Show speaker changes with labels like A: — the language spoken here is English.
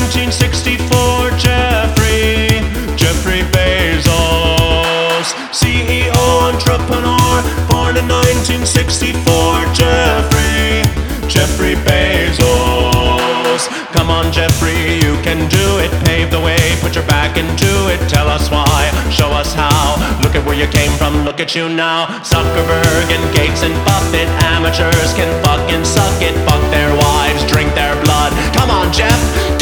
A: 1964, Jeffrey Bezos, CEO, entrepreneur, born in 1964, Jeffrey Bezos. Come on, Jeffrey, you can do it. Pave the way, put your back into it. Tell us why, show us how. Look at where you came from, look at you now. Zuckerberg and Gates and Buffett, amateurs can fucking suck it. Fuck their wives, drink their blood. Come on, Jeff,